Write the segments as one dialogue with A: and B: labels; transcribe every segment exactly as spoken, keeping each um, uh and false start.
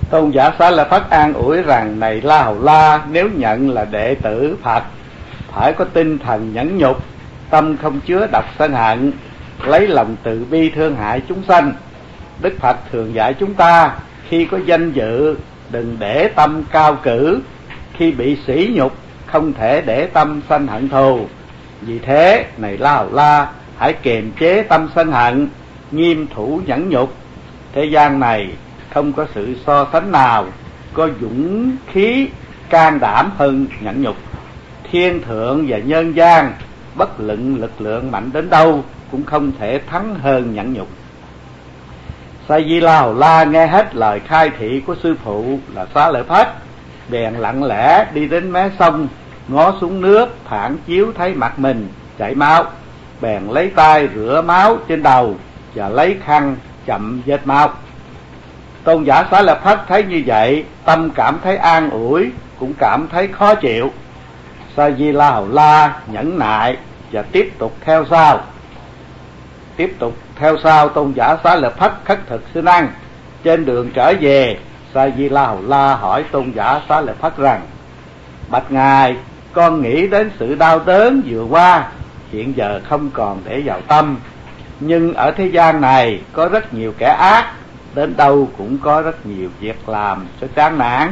A: Tôn giả Xá Lợi Phất an ủi rằng: này La Hầu La, nếu nhận là đệ tử Phật, phải có tinh thần nhẫn nhục, tâm không chứa độc sân hận, lấy lòng từ bi thương hại chúng sanh. Đức Phật thường dạy chúng ta, khi có danh dự đừng để tâm cao cử, khi bị sỉ nhục không thể để tâm sanh hận thù. Vì thế, này La Hầu La, hãy kiềm chế tâm sân hận, nghiêm thủ nhẫn nhục. Thế gian này không có sự so sánh nào có dũng khí can đảm hơn nhẫn nhục. Thiên thượng và nhân gian, bất luận lực lượng mạnh đến đâu cũng không thể thắng hơn nhẫn nhục. Sa Di La Hầu La nghe hết lời khai thị của sư phụ là Xá Lợi Phất, bèn lặng lẽ đi đến mé sông, ngó xuống nước, phản chiếu thấy mặt mình chảy máu, bèn lấy tay rửa máu trên đầu và lấy khăn chậm vết máu. Tôn giả Xá Lợi Phất thấy như vậy, tâm cảm thấy an ủi, cũng cảm thấy khó chịu. Sa Di La Hầu La nhẫn nại và tiếp tục theo sau. Tiếp tục theo sau Tôn giả Xá Lợi Phất khất thực xin ăn. Trên đường trở về, Sa Di La Hầu La hỏi Tôn giả Xá Lợi Phất rằng: bạch ngài, con nghĩ đến sự đau đớn vừa qua, hiện giờ không còn để vào tâm. Nhưng ở thế gian này có rất nhiều kẻ ác, đến đâu cũng có rất nhiều việc làm cho chán nản.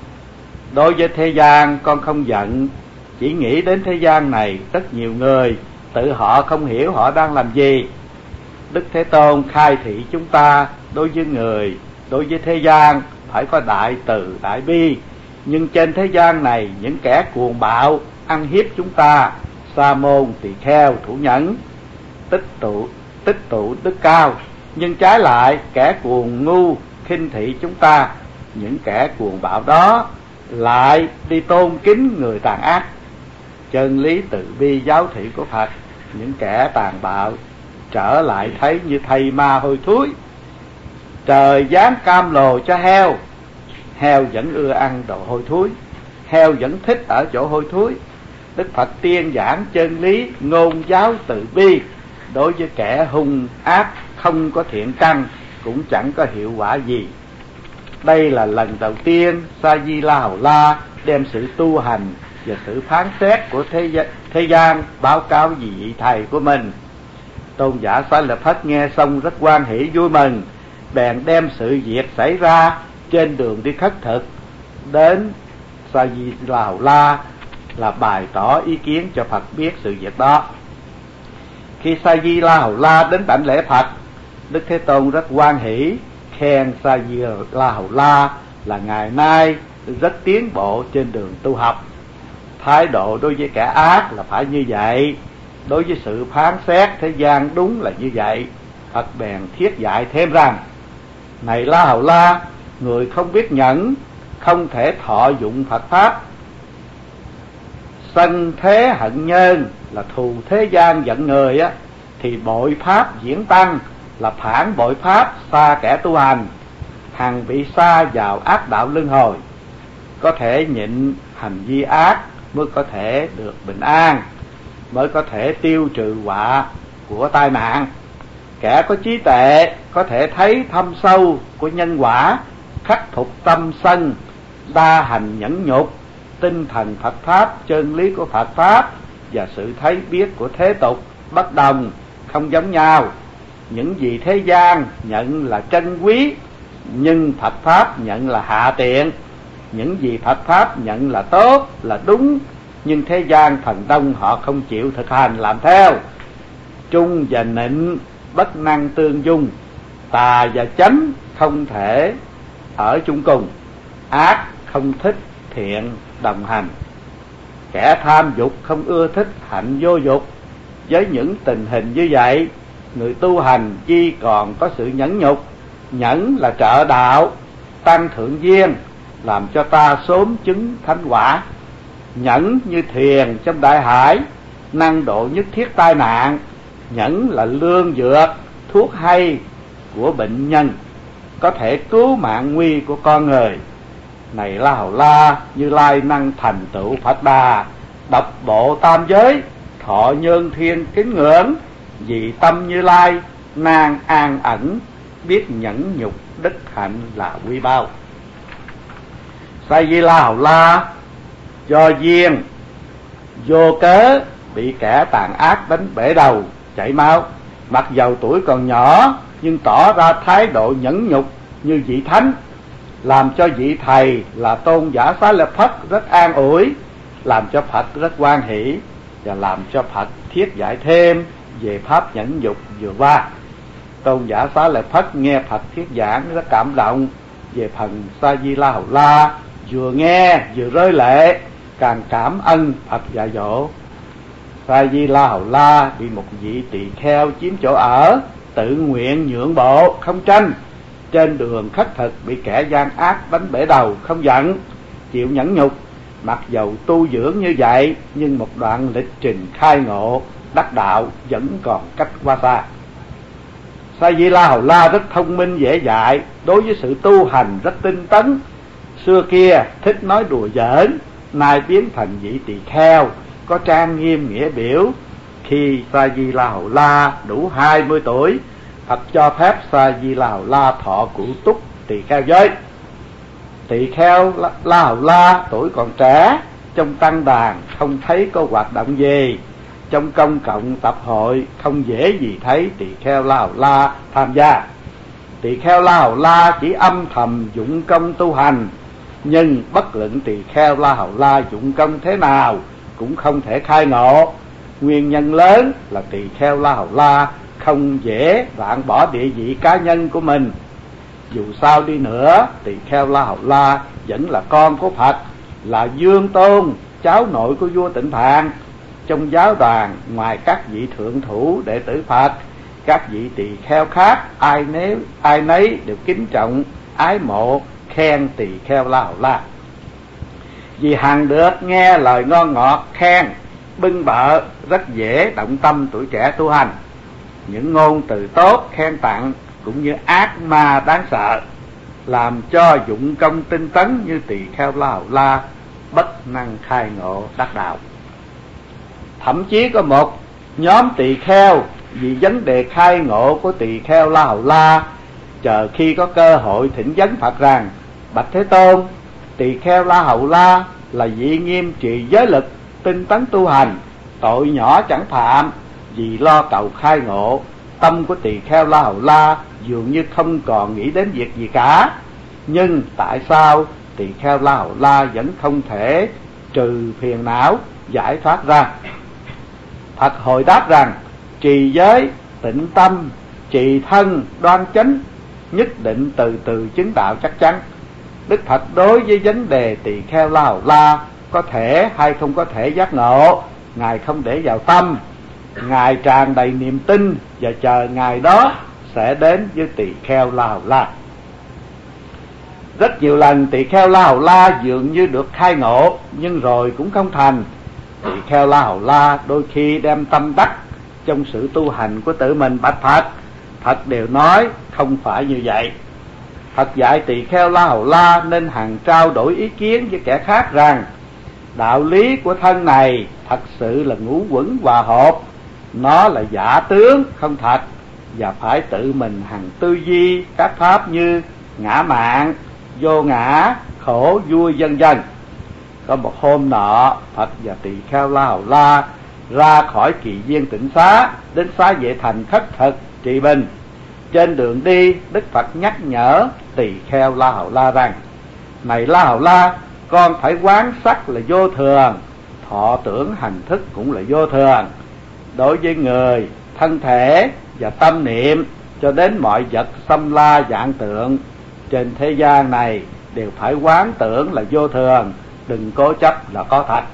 A: Đối với thế gian con không giận, chỉ nghĩ đến thế gian này rất nhiều người tự họ không hiểu họ đang làm gì. Đức Thế Tôn khai thị chúng ta, đối với người, đối với thế gian phải có đại từ đại bi. Nhưng trên thế gian này những kẻ cuồng bạo ăn hiếp chúng ta, sa môn tỳ kheo thủ nhẫn, tích tụ tích tụ đức cao. Nhưng trái lại kẻ cuồng ngu khinh thị chúng ta, những kẻ cuồng bạo đó lại đi tôn kính người tàn ác. Chân lý từ bi giáo thị của Phật, những kẻ tàn bạo trở lại thấy như thây ma hôi thối. Trời giáng cam lồ cho heo, heo vẫn ưa ăn đồ hôi thối, heo vẫn thích ở chỗ hôi thối. Đức Phật tiên giảng chân lý ngôn giáo từ bi, đối với kẻ hung ác không có thiện căn cũng chẳng có hiệu quả gì. Đây là lần đầu tiên Sa Di La Hầu La đem sự tu hành và sự phán xét của thế, thế gian báo cáo vì vị thầy của mình. Tôn giả Xá Lợi Phất nghe xong rất hoan hỷ vui mừng, bèn đem sự việc xảy ra trên đường đi khất thực đến Sa Di La Hầu La là bày tỏ ý kiến cho Phật biết sự việc đó. Khi Sa Di La Hầu La đến đảnh lễ Phật, Đức Thế Tôn rất hoan hỷ, khen Sa Di La Hầu La là ngày nay rất tiến bộ trên đường tu học. Thái độ đối với kẻ ác là phải như vậy, đối với sự phán xét thế gian đúng là như vậy. Phật bèn thiết dạy thêm rằng: này La Hầu La, người không biết nhẫn không thể thọ dụng Phật pháp. Sân thế hận nhân là thù thế gian giận người á, thì bội pháp diễn tăng là phản bội pháp, xa kẻ tu hành, hằng bị sa vào ác đạo luân hồi. Có thể nhịn hành vi ác mới có thể được bình an, mới có thể tiêu trừ họa của tai nạn. Kẻ có trí tuệ có thể thấy thâm sâu của nhân quả, khắc phục tâm sân, đa hành nhẫn nhục, tinh thần Phật pháp, chân lý của Phật pháp và sự thấy biết của thế tục bất đồng, không giống nhau. Những gì thế gian nhận là trân quý, nhưng Phật pháp nhận là hạ tiện. Những gì Phật pháp nhận là tốt, là đúng, nhưng thế gian phần đông họ không chịu thực hành làm theo. Trung và nịnh bất năng tương dung, tà và chánh không thể ở chung cùng, ác không thích thiện đồng hành. Kẻ tham dục không ưa thích hạnh vô dục. Với những tình hình như vậy, người tu hành chi còn có sự nhẫn nhục. Nhẫn là trợ đạo, tăng thượng duyên, làm cho ta sớm chứng thánh quả. Nhẫn như thuyền trong đại hải, năng độ nhất thiết tai nạn. Nhẫn là lương dược, thuốc hay của bệnh nhân, có thể cứu mạng nguy của con người. Này La Hầu La, Như Lai năng thành tựu Phật Đà, đọc bộ tam giới, thọ nhân thiên kính ngưỡng. Vì tâm Như Lai nan an ẩn, biết nhẫn nhục đức hạnh là quy bao. Sa Di La Hầu La do duyên vô cớ bị kẻ tàn ác đánh bể đầu chảy máu, mặc dầu tuổi còn nhỏ nhưng tỏ ra thái độ nhẫn nhục như vị thánh, làm cho vị thầy là Tôn giả Xá Lợi Phất rất an ủi, làm cho Phật rất hoan hỷ, và làm cho Phật thuyết giải thêm về pháp nhẫn nhục vừa qua. Tôn giả Xá Lợi Phất nghe Phật thuyết giảng rất cảm động về phần Sa Di La Hầu La, vừa nghe vừa rơi lệ, càng cảm ơn Phật dạy dỗ. Sa Di La Hầu La bị một vị tỳ kheo chiếm chỗ ở, tự nguyện nhượng bộ không tranh, trên đường khất thực bị kẻ gian ác đánh bể đầu không giận, chịu nhẫn nhục. Mặc dầu tu dưỡng như vậy, nhưng một đoạn lịch trình khai ngộ đắc đạo vẫn còn cách quá xa. Sa Di La Hầu La rất thông minh dễ dạy, đối với sự tu hành rất tinh tấn. Xưa kia thích nói đùa giỡn, nay biến thành vị tỳ kheo có trang nghiêm nghĩa biểu. Khi Sa Di La Hầu La đủ hai mươi tuổi, Phật cho phép Sa Di La Hầu La thọ cụ túc tỳ kheo giới. Tỳ kheo La Hầu La tuổi còn trẻ, trong tăng đàn không thấy có hoạt động gì, trong công cộng tập hội không dễ gì thấy tỳ kheo La Hầu La tham gia. Tỳ kheo La Hầu La chỉ âm thầm dụng công tu hành, nhưng bất luận tỳ kheo La Hầu La dụng công thế nào cũng không thể khai ngộ. Nguyên nhân lớn là tỳ kheo La Hầu La không dễ vạn bỏ địa vị cá nhân của mình. Dù sao đi nữa, tỳ kheo La Hầu La vẫn là con của Phật, là Dương Tôn, cháu nội của vua Tịnh Phạn. Trong giáo đoàn, ngoài các vị thượng thủ đệ tử Phật, các vị tỳ kheo khác ai nấy ai nấy đều kính trọng, ái mộ, khen tỳ kheo La Hầu La. Vì hằng được nghe lời ngon ngọt khen bưng bợ, rất dễ động tâm tuổi trẻ tu hành. Những ngôn từ tốt khen tặng cũng như ác ma đáng sợ, làm cho dụng công tinh tấn như tỳ kheo La Hầu La bất năng khai ngộ đắc đạo. Thậm chí có một nhóm tỳ kheo vì vấn đề khai ngộ của tỳ kheo La Hầu La, chờ khi có cơ hội thỉnh vấn Phật rằng: bạch Thế Tôn, tỳ kheo La Hầu La là vị nghiêm trì giới lực, tinh tấn tu hành, tội nhỏ chẳng phạm, vì lo cầu khai ngộ, tâm của tỳ kheo La Hầu La dường như không còn nghĩ đến việc gì cả. Nhưng tại sao tỳ kheo La Hầu La vẫn không thể trừ phiền não, giải thoát ra? Phật hồi đáp rằng: trì giới, tịnh tâm, trì thân, đoan chánh, nhất định từ từ chứng đạo chắc chắn. Đức Phật đối với vấn đề tỳ kheo La Hầu La có thể hay không có thể giác ngộ, Ngài không để vào tâm. Ngài tràn đầy niềm tin và chờ ngày đó sẽ đến với tỳ kheo La Hầu La. Rất nhiều lần tỳ kheo La Hầu La dường như được khai ngộ, nhưng rồi cũng không thành. Tỳ kheo La Hầu La đôi khi đem tâm đắc trong sự tu hành của tự mình bạch Phật. Phật đều nói không phải như vậy. Phật dạy tỳ kheo La Hầu La nên hằng trao đổi ý kiến với kẻ khác rằng: đạo lý của thân này thật sự là ngũ uẩn hòa hợp, nó là giả tướng không thật, và phải tự mình hằng tư duy các pháp như ngã mạn, vô ngã, khổ vui vân vân. Có một hôm nọ, Phật và tỳ kheo La Hầu La ra khỏi kỳ viên Tịnh Xá đến Xá Vệ Thành khất thực trị bình. Trên đường đi, Đức Phật nhắc nhở tỳ kheo La Hầu La rằng: này La Hầu La, con phải quán sắc là vô thường, thọ tưởng hành thức cũng là vô thường. Đối với người, thân thể và tâm niệm cho đến mọi vật xâm la dạng tượng trên thế gian này đều phải quán tưởng là vô thường, đừng cố chấp là có thật.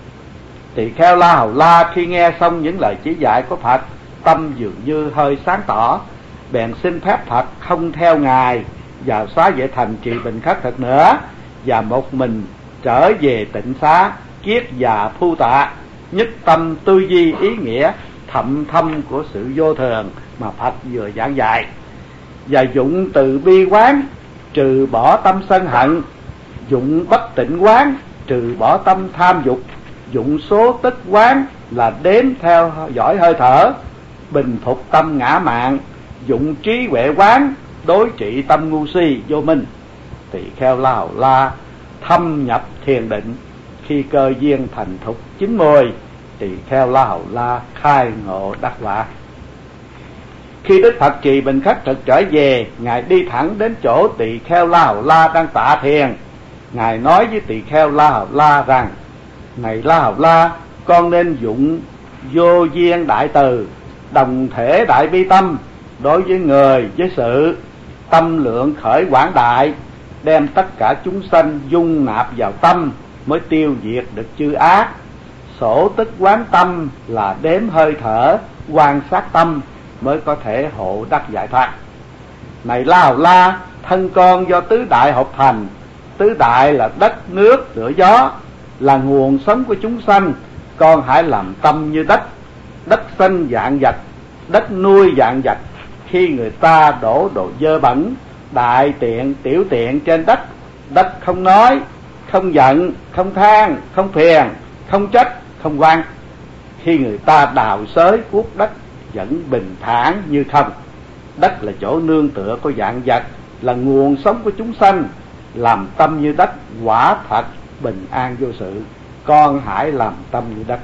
A: Tỳ kheo La Hầu La khi nghe xong những lời chỉ dạy của Phật, tâm dường như hơi sáng tỏ, bèn xin phép Phật không theo Ngài vào Xá Vệ Thành trị bình khất thực nữa, và một mình trở về Tịnh Xá kiết già phu tạ, nhất tâm tư duy ý nghĩa thậm thâm của sự vô thường mà Phật vừa giảng dạy, và dụng từ bi quán trừ bỏ tâm sân hận, dụng bất tịnh quán trừ bỏ tâm tham dục, dụng số tức quán là đếm theo dõi hơi thở, bình phục tâm ngã mạn, dụng trí huệ quán đối trị tâm ngu si vô minh. Tỳ kheo La Hầu La thâm nhập thiền định. Khi cơ duyên thành thục chín mùi, tỳ kheo La Hầu La khai ngộ đắc quả. Khi Đức Phật Trì Bình Khất Thực trở về, Ngài đi thẳng đến chỗ tỳ kheo La Hầu La đang tạ thiền. Ngài nói với tỳ kheo La Hầu La rằng: này La Hầu La, con nên dụng vô duyên đại từ, đồng thể đại bi tâm, đối với người với sự, tâm lượng khởi quảng đại, đem tất cả chúng sanh dung nạp vào tâm, mới tiêu diệt được chư ác. Sổ tức quán tâm là đếm hơi thở, quan sát tâm, mới có thể hộ đắc giải thoát. Này La Hầu La, thân con do tứ đại hợp thành. Tứ đại là đất, nước, lửa, gió, là nguồn sống của chúng sanh. Con hãy làm tâm như đất. Đất sinh vạn vật, đất nuôi vạn vật. Khi người ta đổ đồ dơ bẩn, đại tiện, tiểu tiện trên đất, đất không nói, không giận, không than, không phiền, không trách, không oan. Khi người ta đào xới cuốc đất, vẫn bình thản như không. Đất là chỗ nương tựa của vạn vật, là nguồn sống của chúng sanh. Làm tâm như đất, quả thật bình an vô sự. Con hãy làm tâm như đất.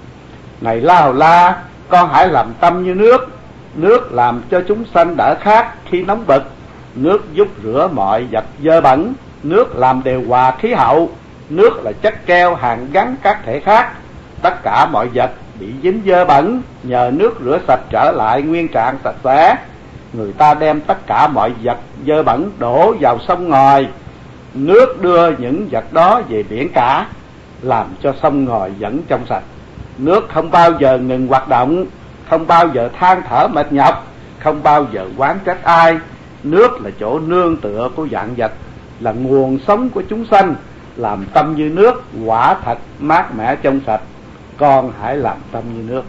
A: Này La Hầu La, con hãy làm tâm như nước. Nước làm cho chúng sanh đỡ khát khi nóng bực. Nước giúp rửa mọi vật dơ bẩn. Nước làm điều hòa khí hậu. Nước là chất keo hàn gắn các thể khác. Tất cả mọi vật bị dính dơ bẩn, nhờ nước rửa sạch trở lại nguyên trạng sạch sẽ. Người ta đem tất cả mọi vật dơ bẩn đổ vào sông ngòi. Nước đưa những vật đó về biển cả, làm cho sông ngòi vẫn trong sạch. Nước không bao giờ ngừng hoạt động, không bao giờ than thở mệt nhọc, không bao giờ oán trách ai. Nước là chỗ nương tựa của vạn vật, là nguồn sống của chúng sanh. Làm tâm như nước, quả thật mát mẻ trong sạch. Con hãy làm tâm như nước.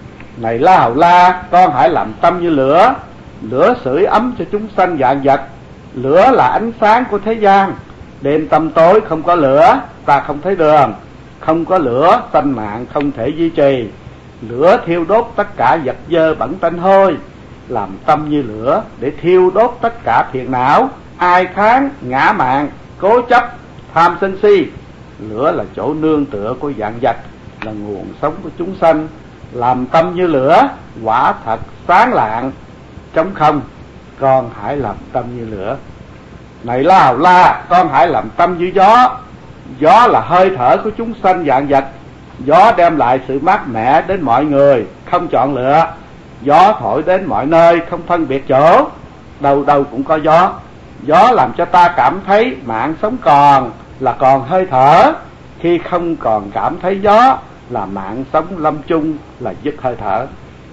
A: Này La Hầu La, con hãy làm tâm như lửa. Lửa sưởi ấm cho chúng sanh vạn vật. Lửa là ánh sáng của thế gian. Đêm tăm tối không có lửa, ta không thấy đường. Không có lửa, sanh mạng không thể duy trì. Lửa thiêu đốt tất cả vật dơ bẩn tanh hôi. Làm tâm như lửa để thiêu đốt tất cả phiền não, ai kháng, ngã mạn, cố chấp, tham sân si. Lửa là chỗ nương tựa của vạn vật, là nguồn sống của chúng sanh. Làm tâm như lửa, quả thật sáng lạng, trống không. Con hãy làm tâm như lửa. Này La Hầu La, con hãy làm tâm như gió. Gió là hơi thở của chúng sanh vạn vật. Gió đem lại sự mát mẻ đến mọi người, không chọn lựa. Gió thổi đến mọi nơi, không phân biệt chỗ. Đâu đâu cũng có gió. Gió làm cho ta cảm thấy mạng sống còn, là còn hơi thở. Khi không còn cảm thấy gió, là mạng sống lâm chung, là dứt hơi thở.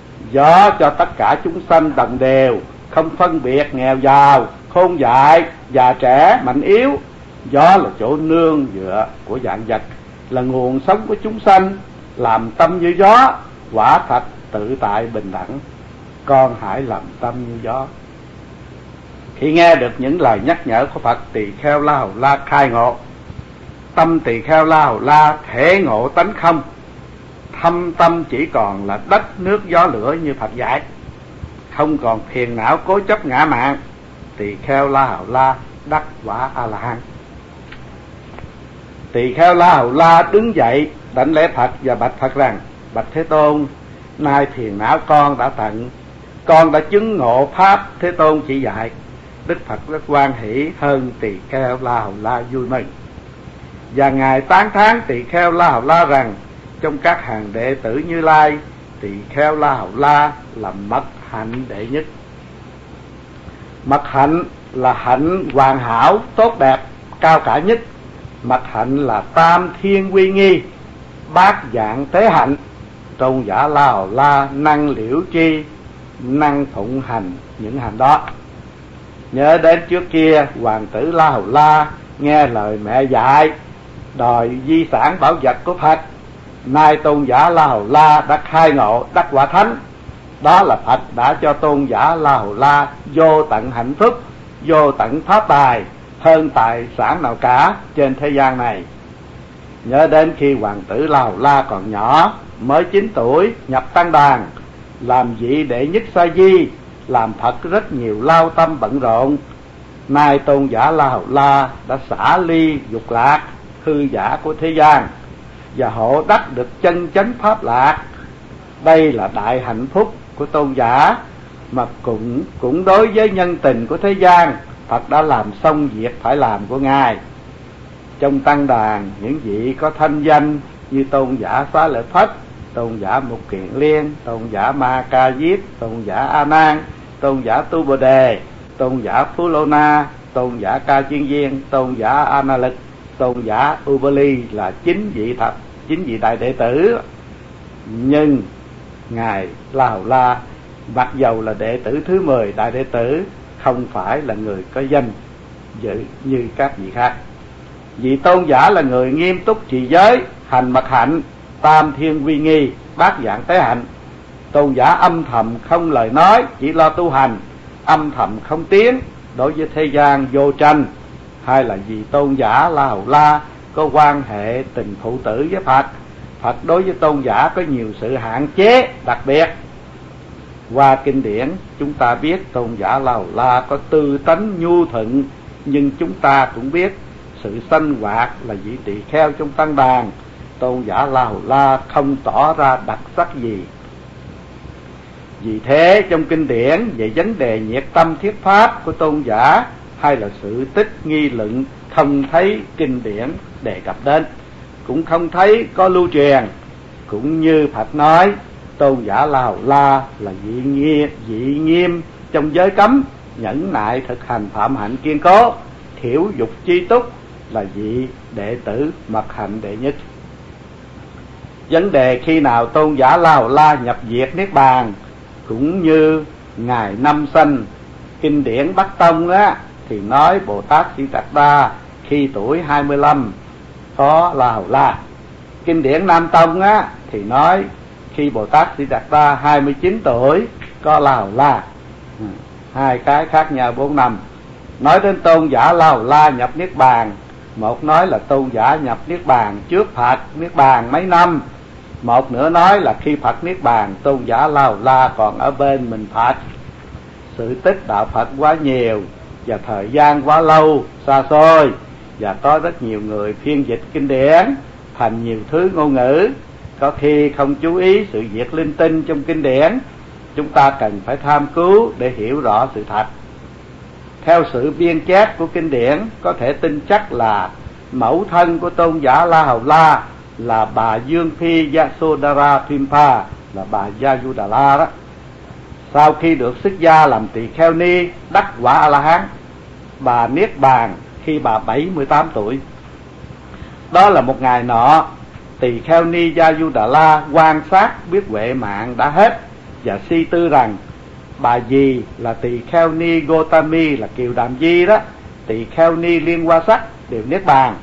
A: Gió cho tất cả chúng sanh đồng đều, không phân biệt nghèo giàu, khôn dại, già trẻ, mạnh yếu. Gió là chỗ nương dựa của vạn vật, là nguồn sống của chúng sanh. Làm tâm như gió, quả thật tự tại bình đẳng. Con hãy làm tâm như gió. Khi nghe được những lời nhắc nhở của Phật, tỳ kheo La Hầu La khai ngộ. Tâm tỳ kheo La Hầu La thể ngộ tánh không. Thâm tâm chỉ còn là đất, nước, gió, lửa như Phật dạy. Không còn phiền não cố chấp ngã mạn. Tỳ kheo La Hầu La đắc quả A-la-hán. Tỳ kheo La Hầu La đứng dậy đảnh lễ Phật và bạch Phật rằng: bạch Thế Tôn, nay phiền não con đã tận, con đã chứng ngộ pháp Thế Tôn chỉ dạy. Đức Phật rất hoan hỷ, hơn tỳ kheo La Hầu La vui mừng. Và ngài tán thán tỳ kheo La Hầu La rằng: trong các hàng đệ tử Như Lai, tỳ kheo La Hầu La là mật hạnh đệ nhất. Mật hạnh là hạnh hoàn hảo, tốt đẹp, cao cả nhất. Mật hạnh là tam thiên quy nghi, bát dạng tế hạnh. Tôn giả La Hầu La năng liễu tri, năng phụng hành những hành đó. Nhớ đến trước kia hoàng tử La Hầu La nghe lời mẹ dạy, đòi di sản bảo vật của Phật. Nay tôn giả La Hầu La đã khai ngộ đắc quả thánh. Đó là Phật đã cho tôn giả La Hầu La vô tận hạnh phúc, vô tận pháp tài, hơn tài sản nào cả trên thế gian này. Nhớ đến khi hoàng tử La Hầu La còn nhỏ, mới chín tuổi, nhập tăng đàn, làm vị đệ nhất sa di, làm Phật rất nhiều lao tâm bận rộn. Nay tôn giả La Hầu La đã xả ly dục lạc hư giả của thế gian và hộ đắc được chân chánh pháp lạc. Đây là đại hạnh phúc của tôn giả, mà cũng cũng đối với nhân tình của thế gian, Phật đã làm xong việc phải làm của Ngài. Trong tăng đàn, những vị có thanh danh như tôn giả Xá Lợi Phất, tôn giả Mục Kiền Liên, tôn giả Ma Ca Diếp, tôn giả A Nan, tôn giả Tu Bồ Đề, tôn giả Phú Lô Na, tôn giả Ca Chiên Viên, tôn giả A Na Lực, tôn giả Ubali là chín vị thật chín vị đại đệ tử. Nhưng Ngài La Hầu La mặc dầu là đệ tử thứ mười đại đệ tử, không phải là người có danh dự như các vị khác. Vị tôn giả là người nghiêm túc trì giới, hành mật hạnh, tam thiên uy nghi, bát dạng tế hạnh. Tôn giả âm thầm không lời nói, chỉ lo tu hành, âm thầm không tiếng, đối với thế gian vô tranh. Hay là vì tôn giả La Hầu La có quan hệ tình phụ tử với Phật. Phật đối với tôn giả có nhiều sự hạn chế đặc biệt. Qua kinh điển chúng ta biết tôn giả La Hầu La có tư tánh nhu thuận, nhưng chúng ta cũng biết sự sanh hoạt là vị tỳ kheo trong tăng đàn. Tôn giả La Hầu La không tỏ ra đặc sắc gì. Vì thế trong kinh điển về vấn đề nhiệt tâm thiết pháp của tôn giả hay là sự tích nghi luận không thấy kinh điển đề cập đến, cũng không thấy có lưu truyền. Cũng như Phật nói, tôn giả La Hầu La là vị nghiêm, vị nghiêm trong giới cấm, nhẫn nại thực hành phạm hạnh kiên cố, thiểu dục chi túc, là vị đệ tử mật hạnh đệ nhất. Vấn đề khi nào tôn giả La Hầu La nhập diệt niết bàn, cũng như ngày năm sanh, kinh điển Bắc Tông á thì nói Bồ Tát Di Đạt Đa khi tuổi hai mươi lăm có La Hầu La. Kinh điển Nam Tông á thì nói khi Bồ Tát Di Đạt Đa hai mươi chín tuổi có La Hầu La. Ừ, hai cái khác nhau bốn năm. Nói đến tôn giả La Hầu La nhập niết bàn, một nói là tôn giả nhập niết bàn trước Phật niết bàn mấy năm, một nữa nói là khi Phật niết bàn tôn giả La Hầu La còn ở bên mình Phật. Sự tích đạo Phật quá nhiều và thời gian quá lâu xa xôi, và có rất nhiều người phiên dịch kinh điển thành nhiều thứ ngôn ngữ, có khi không chú ý sự việc linh tinh trong kinh điển. Chúng ta cần phải tham cứu để hiểu rõ sự thật. Theo sự biên chép của kinh điển, có thể tin chắc là mẫu thân của tôn giả La Hầu La là bà Dương Phi Yasodhara Phimpha, là bà Yasudhara đó. Sau khi được xuất gia làm tỳ kheo ni đắc quả A La Hán, bà niết bàn khi bà bảy mươi tám tuổi. Đó là một ngày nọ, tỳ kheo ni Yasudhara quan sát biết huệ mạng đã hết và suy tư rằng bà dì là tỳ kheo ni Gotami là Kiều Đàm Di đó, tỳ kheo ni Liên Hoa Sắc đều niết bàn.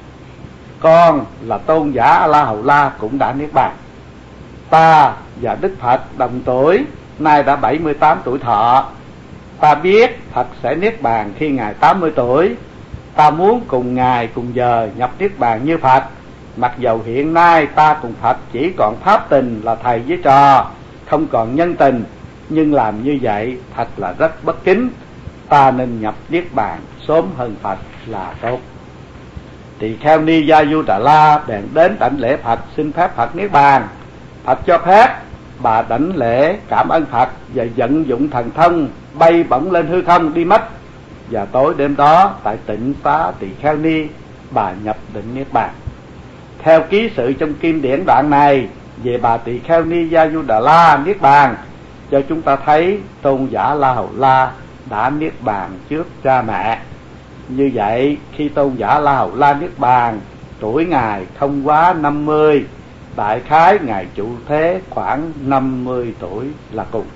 A: Con là tôn giả La Hầu La cũng đã niết bàn. Ta và Đức Phật đồng tuổi, nay đã bảy mươi tám tuổi thọ. Ta biết Phật sẽ niết bàn khi Ngài tám mươi tuổi. Ta muốn cùng Ngài cùng giờ nhập niết bàn như Phật. Mặc dầu hiện nay ta cùng Phật chỉ còn pháp tình là thầy với trò, không còn nhân tình, nhưng làm như vậy thật là rất bất kính. Ta nên nhập niết bàn sớm hơn Phật là tốt. Tỳ kheo ni Yasudhara bèn đến đảnh lễ Phật, xin phép Phật niết bàn. Phật cho phép. Bà đảnh lễ cảm ơn Phật và vận dụng thần thông bay bổng lên hư không đi mất. Và tối đêm đó tại Tịnh Xá Tỳ kheo ni, bà nhập định niết bàn. Theo ký sự trong kim điển đoạn này về bà tỳ kheo ni Yasudhara niết bàn, cho chúng ta thấy tôn giả La Hầu La đã niết bàn trước cha mẹ. Như vậy khi tôn giả La Hầu La niết bàn, tuổi Ngài không quá năm mươi, đại khái Ngài trụ thế khoảng năm mươi tuổi là cùng.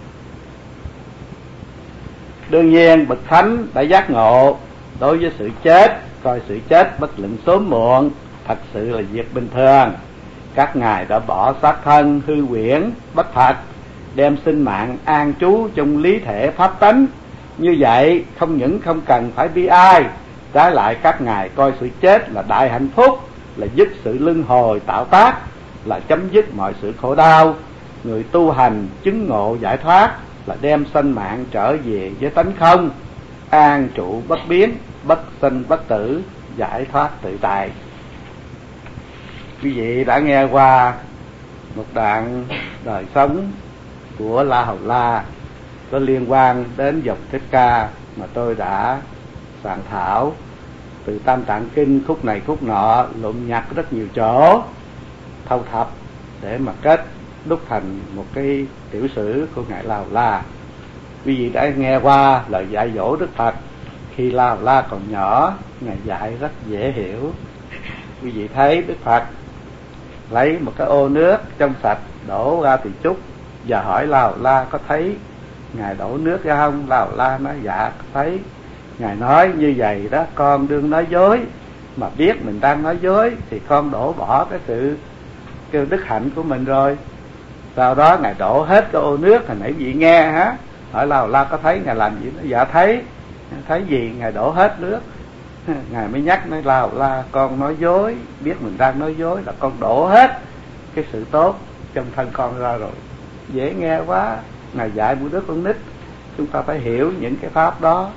A: Đương nhiên bậc thánh đã giác ngộ đối với sự chết, coi sự chết bất luận sớm muộn thật sự là việc bình thường. Các ngài đã bỏ xác thân hư huyễn bất thật, đem sinh mạng an trú trong lý thể pháp tánh. Như vậy không những không cần phải bi ai, trái lại các ngài coi sự chết là đại hạnh phúc, là giúp sự luân hồi tạo tác, là chấm dứt mọi sự khổ đau. Người tu hành chứng ngộ giải thoát là đem sanh mạng trở về với tánh không. an trụ bất biến, bất sinh bất tử, giải thoát tự tại. Quý vị đã nghe qua một đoạn đời sống của La Hầu La có liên quan đến dòng Thích Ca mà tôi đã soạn thảo từ Tam Tạng Kinh khúc này khúc nọ, luận nhặt rất nhiều chỗ, thâu thập để mà kết đúc thành một cái tiểu sử của ngài La Hầu La. Quý vị đã nghe qua lời dạy dỗ Đức Phật khi La Hầu La còn nhỏ, ngài dạy rất dễ hiểu. Quý vị thấy Đức Phật lấy một cái ô nước trong sạch đổ ra từ chút và hỏi La Hầu La có thấy ngài đổ nước ra không? La Hầu La nói dạ thấy. Ngài nói như vậy đó, con đương nói dối, mà biết mình đang nói dối thì con đổ bỏ cái sự cái đức hạnh của mình rồi. Sau đó ngài đổ hết cái ô nước, hồi nãy vị nghe hả? Hỏi La Hầu La có thấy ngài làm gì? Nói dạ thấy. Thấy gì? Ngài đổ hết nước. Ngài mới nhắc nói La Hầu La, con nói dối, biết mình đang nói dối là con đổ hết cái sự tốt trong thân con ra rồi. Dễ nghe quá. Ngài dạy một đứa con nít, chúng ta phải hiểu những cái pháp đó.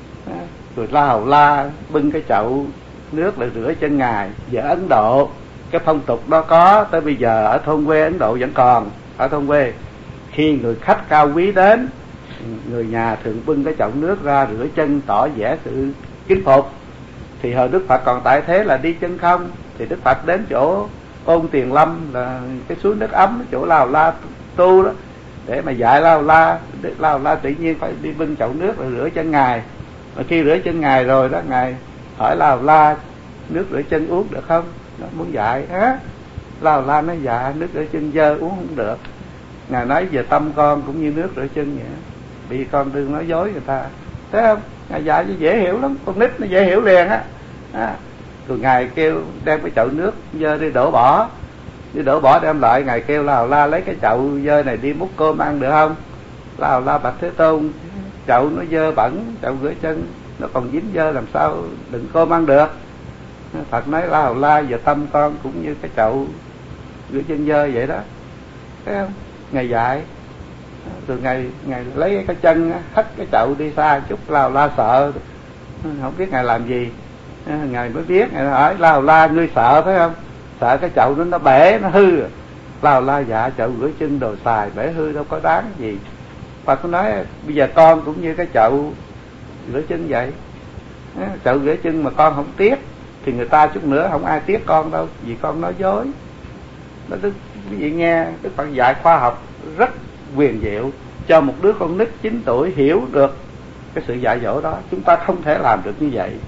A: Rồi La Hầu La bưng cái chậu nước để rửa chân ngài. Giờ Ấn Độ cái phong tục đó có, tới bây giờ ở thôn quê Ấn Độ vẫn còn. Ở thôn quê khi người khách cao quý đến, người nhà thường bưng cái chậu nước ra rửa chân tỏ vẻ sự kính phục. Thì hồi Đức Phật còn tại thế là đi chân không, thì Đức Phật đến chỗ Ôn Tiền Lâm là cái suối nước ấm chỗ La Hầu La tu đó, để mà dạy La Hầu La. La Hầu La tự nhiên phải đi bưng chậu nước rồi rửa chân ngài. Mà khi rửa chân ngài rồi đó, ngài hỏi La Hầu La nước rửa chân uống được không? Nó muốn dạy á. La Hầu La nói dạ nước rửa chân dơ uống không được. Ngài nói giờ tâm con cũng như nước rửa chân vậy, bị con đừng nói dối người ta, thấy không? Ngài dạy cho dễ hiểu lắm, con nít nó dễ hiểu liền á. À, rồi ngài kêu đem cái chậu nước dơ đi đổ bỏ, đi đổ bỏ đem lại. Ngài kêu La Hầu La lấy cái chậu dơ này đi múc cơm ăn được không? La Hầu La bạch Thế Tôn, chậu nó dơ bẩn, chậu rửa chân nó còn dính dơ làm sao đừng cơm ăn được. Phật nói La Hầu La giờ tâm con cũng như cái chậu rửa chân dơ vậy đó, thấy không? Ngài dạy. Từ ngày ngài lấy cái chân hất cái chậu đi xa chút, La Hầu La sợ, không biết ngài làm gì. Ngài mới biết, ngài hỏi La Hầu La ngươi sợ phải không? Sợ cái chậu nó nó bể nó hư. La Hầu La dạ chậu rửa chân đồ xài bể hư đâu có đáng gì. Phật có nói bây giờ con cũng như cái chậu rửa chân vậy. Chậu rửa chân mà con không tiếc thì người ta chút nữa không ai tiếc con đâu, vì con nói dối. Đó, Đức, quý vị nghe Đức Phật dạy khoa học rất quyền diệu cho một đứa con nít chín tuổi hiểu được cái sự dạy dỗ đó. Chúng ta không thể làm được như vậy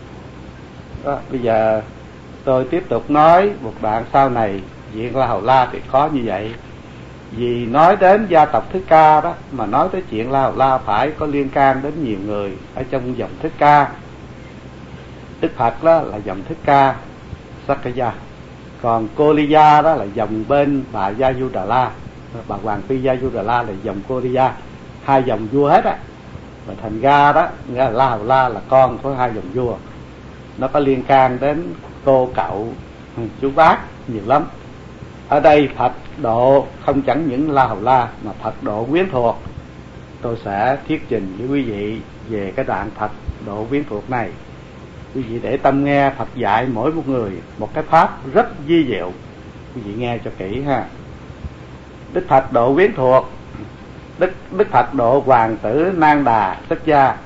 A: đó. Bây giờ tôi tiếp tục nói một đoạn sau này. Chuyện La Hầu La thì có như vậy. Vì nói đến gia tộc Thích Ca đó, mà nói tới chuyện La Hầu La phải có liên can đến nhiều người ở trong dòng Thích Ca. Đức Phật đó là dòng Thích Ca Sakya, còn Cô Ly Gia đó là dòng bên bà Gia Du Đà La, bà Hoàng Phi Gia Du Đà La là dòng Cô Ly Gia, hai dòng vua hết á. Và thành ra đó nghĩa là La Hầu La là con của hai dòng vua, nó có liên can đến cô cậu chú bác nhiều lắm. Ở đây Phật độ không chẳng những La Hầu La mà Phật độ quyến thuộc. Tôi sẽ thuyết trình với quý vị về cái đoạn Phật độ quyến thuộc này. Quý vị để tâm nghe, Phật dạy mỗi một người một cái pháp rất vi diệu. Quý vị nghe cho kỹ ha. Đức Phật độ quyến thuộc. Đức, Đức Phật độ hoàng tử Nang Đà xuất gia.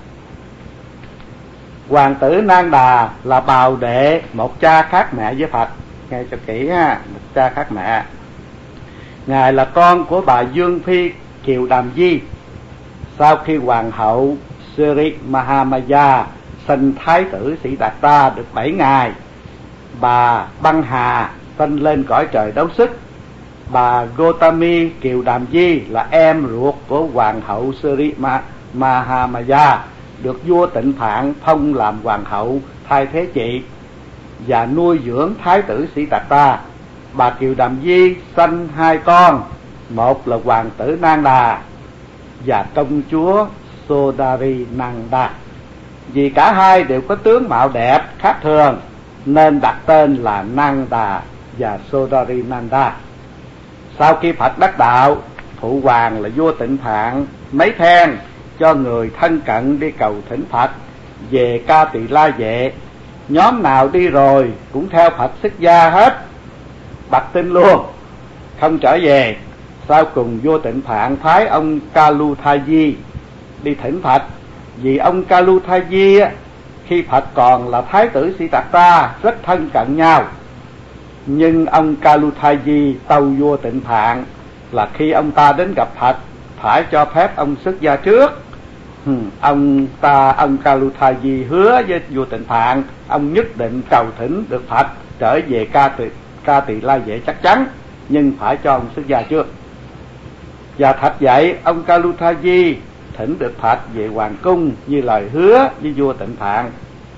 A: Hoàng tử Nang Đà là bào đệ một cha khác mẹ với Phật. Nghe cho kỹ ha, một cha khác mẹ. Ngài là con của bà Dương Phi Kiều Đàm Di. Sau khi hoàng hậu Sri Mahamaya sinh thái tử Sĩ Đạt Ta được bảy ngày, bà Băng Hà sinh lên cõi trời đấu sức. Bà Gotami Kiều Đàm Di là em ruột của hoàng hậu Sri Mahamaya, được vua Tịnh Phạn phong làm hoàng hậu thay thế chị và nuôi dưỡng thái tử Sĩ Đạt Ta. Bà Kiều Đàm Di sanh hai con, một là hoàng tử Nang Đà và công chúa Sodari Nanda. Vì cả hai đều có tướng mạo đẹp khác thường nên đặt tên là Nang Đà và Sodari Nanda. Sau khi Phật đắc đạo, phụ hoàng là vua Tịnh Phạn mấy phen cho người thân cận đi cầu thỉnh Phật về Ca Tỳ La Vệ. Nhóm nào đi rồi cũng theo Phật xuất gia hết, bặt tin luôn, không trở về. Sau cùng vua Tịnh Phạn phái ông Kaluthaji đi thỉnh Phật, vì ông Kaluthaji khi Phật còn là thái tử Siddhartha rất thân cận nhau. Nhưng ông Kaluthaji tâu vua Tịnh Phạn là khi ông ta đến gặp Phật phải cho phép ông xuất gia trước. Ừ, ông ta ông Kaluthaji hứa với vua Tịnh Phạn ông nhất định cầu thỉnh được Phật trở về Ca Tỳ, Ca Tỳ La Vệ chắc chắn, nhưng phải cho ông xuất gia trước. Và thật vậy, ông Kaluthaji thỉnh được Phật về hoàng cung như lời hứa với vua Tịnh Phạn.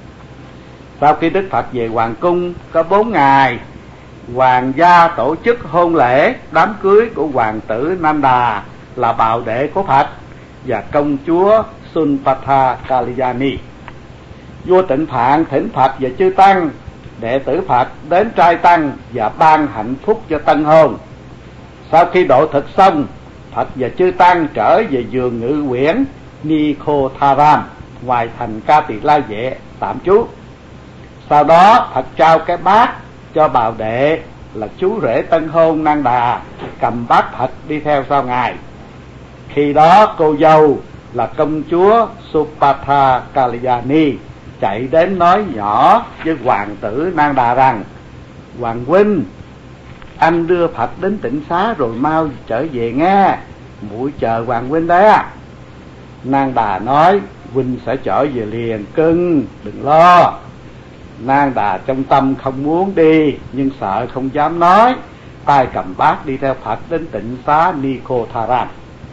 A: Sau khi Đức Phật về hoàng cung có bốn ngày, hoàng gia tổ chức hôn lễ đám cưới của hoàng tử Nanda là bào đệ của Phật và công chúa Sunpatha Kalyani. Vua Tịnh Phạn thỉnh Phật và chư tăng, đệ tử Phật đến trai tăng và ban hạnh phúc cho tân hôn. Sau khi độ thực xong, Phật và chư tăng trở về vườn ngự uyển Nikotharam ngoài thành Ca Tỳ La Vệ tạm trú. Sau đó Phật trao cái bát cho bào đệ là chú rể tân hôn Nanda, cầm bát Phật đi theo sau ngài. Khi đó cô dâu là công chúa Supatha Kalyani chạy đến nói nhỏ với hoàng tử Nanda rằng: Hoàng huynh, anh đưa Phật đến Tịnh Xá rồi mau trở về nghe, muội chờ hoàng huynh đấy à. Nanda nói: huynh sẽ trở về liền cưng, đừng lo. Nanda trong tâm không muốn đi nhưng sợ không dám nói, tay cầm bát đi theo Phật đến Tịnh Xá Nikotharam.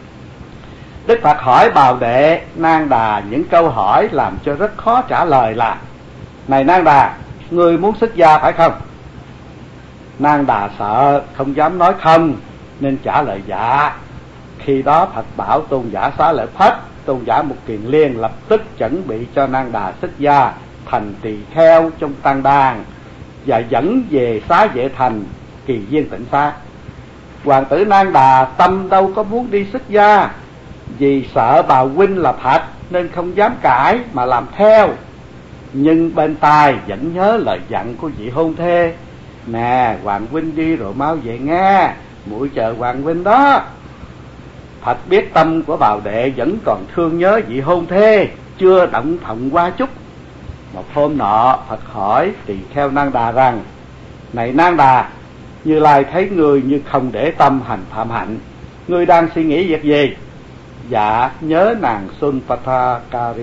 A: Đức Phật hỏi bào đệ Nanda những câu hỏi làm cho rất khó trả lời là: này Nanda, ngươi muốn xuất gia phải không? Nanda sợ không dám nói không nên trả lời dạ. Khi đó Phật bảo tôn giả Xá Lợi Phất, tôn giả Mục Kiền Liên lập tức chuẩn bị cho Nanda xuất gia thành tỳ kheo trong tăng đàn và dẫn về Xá Vệ Thành Kỳ Viên Tịnh Xá. Hoàng tử Nanda tâm đâu có muốn đi xuất gia, vì sợ bà huynh là Phật nên không dám cãi mà làm theo. Nhưng bên tai vẫn nhớ lời dặn của vị hôn thê: nè, hoàng huynh đi rồi mau về nghe, muội chờ hoàng huynh đó. Phật biết tâm của bào đệ vẫn còn thương nhớ vị hôn thê, chưa động thọng qua chút. Một hôm nọ Phật hỏi tỳ kheo Nanda rằng: này Nanda, Như Lai thấy người như không để tâm hành phạm hạnh, người đang suy nghĩ việc gì? Dạ nhớ nàng Sunpatha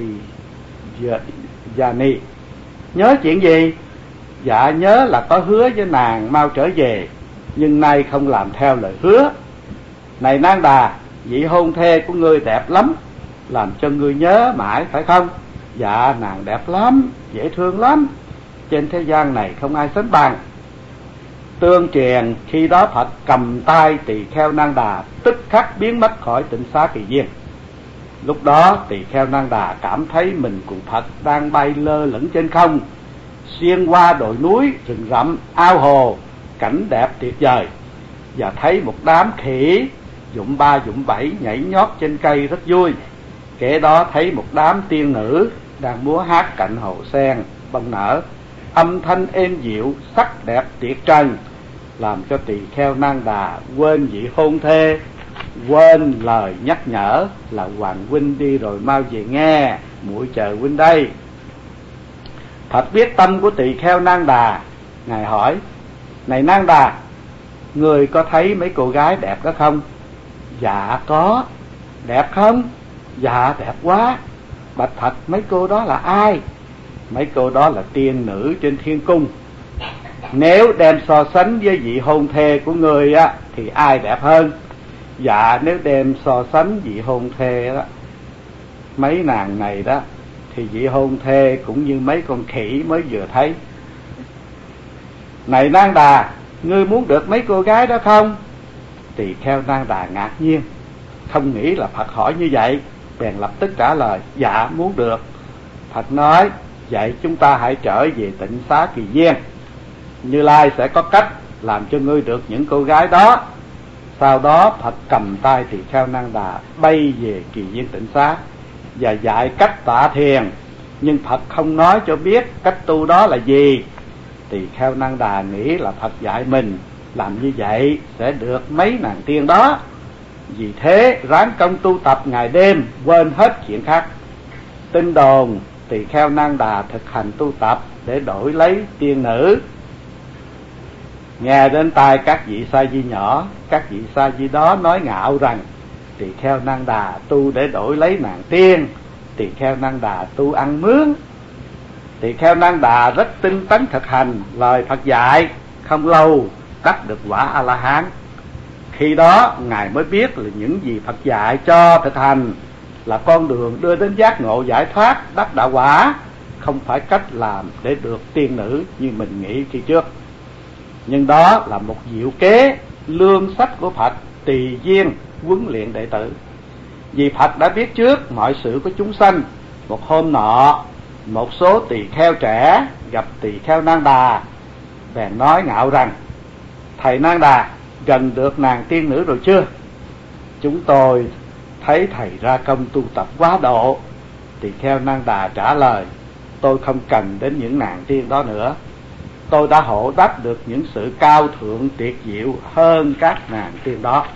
A: Kalyani. Nhớ chuyện gì? Dạ nhớ là có hứa với nàng mau trở về, nhưng nay không làm theo lời hứa. Này Nanda, vị hôn thê của ngươi đẹp lắm, làm cho ngươi nhớ mãi phải không? Dạ nàng đẹp lắm, dễ thương lắm, trên thế gian này không ai sánh bằng. Tương truyền khi đó Phật cầm tay tỳ kheo Nanda tức khắc biến mất khỏi Tịnh Xá Kỳ Viên. Lúc đó tỳ kheo Nanda cảm thấy mình cùng Phật đang bay lơ lửng trên không, xuyên qua đồi núi, rừng rậm, ao hồ, cảnh đẹp tuyệt vời, và thấy một đám khỉ dụm ba dụm bảy nhảy nhót trên cây rất vui. Kể đó thấy một đám tiên nữ đang múa hát cạnh hồ sen bông nở, âm thanh êm dịu, sắc đẹp tuyệt trần, làm cho tỳ kheo Nanda quên vị hôn thê, quên lời nhắc nhở là hoàng huynh đi rồi mau về nghe, muội chờ huynh đây. Phật biết tâm của tỳ kheo Nanda, ngài hỏi: này Nanda, người có thấy mấy cô gái đẹp đó không? Dạ có. Đẹp không? Dạ đẹp quá. Bạch Phật, mấy cô đó là ai? Mấy cô đó là tiên nữ trên thiên cung. Nếu đem so sánh với vị hôn thê của người á thì ai đẹp hơn? Dạ nếu đem so sánh vị hôn thê đó, mấy nàng này đó, thì vị hôn thê cũng như mấy con khỉ mới vừa thấy. Này Nanda, ngươi muốn được mấy cô gái đó không? Tỳ kheo Nanda ngạc nhiên, không nghĩ là Phật hỏi như vậy, bèn lập tức trả lời: dạ muốn được. Phật nói: vậy chúng ta hãy trở về Tịnh Xá Kỳ Viên, Như Lai sẽ có cách làm cho ngươi được những cô gái đó. Sau đó Phật cầm tay tỳ kheo Nanda bay về Kỳ Viên Tịnh Xá, và dạy cách tọa thiền, nhưng Phật không nói cho biết cách tu đó là gì. Tỳ kheo Nang Đà nghĩ là Phật dạy mình làm như vậy sẽ được mấy nàng tiên đó, vì thế ráng công tu tập ngày đêm, quên hết chuyện khác. Tin đồn tỳ kheo Nang Đà thực hành tu tập để đổi lấy tiên nữ. Nghe đến tai các vị sa di nhỏ, các vị sa di đó nói ngạo rằng tỳ kheo Nang Đà tu để đổi lấy nàng tiên, tỳ kheo Nang Đà tu ăn mướn. Tỳ kheo Nang Đà rất tinh tấn thực hành lời Phật dạy, không lâu đắc được quả A La Hán. Khi đó ngài mới biết là những gì Phật dạy cho thực hành là con đường đưa đến giác ngộ giải thoát đắc đạo quả, không phải cách làm để được tiên nữ như mình nghĩ khi trước. Nhưng đó là một diệu kế lương sách của Phật tùy duyên huấn luyện đệ tử. Vì Phật đã biết trước mọi sự của chúng sanh. Một hôm nọ, một số tỳ kheo trẻ gặp tỳ kheo Nang Đà, bèn nói ngạo rằng: thầy Nang Đà gần được nàng tiên nữ rồi chưa? Chúng tôi thấy thầy ra công tu tập quá độ. Tỳ kheo Nang Đà trả lời: tôi không cần đến những nàng tiên đó nữa. Tôi đã hộ đắc được những sự cao thượng tuyệt diệu hơn các nàng tiên đó.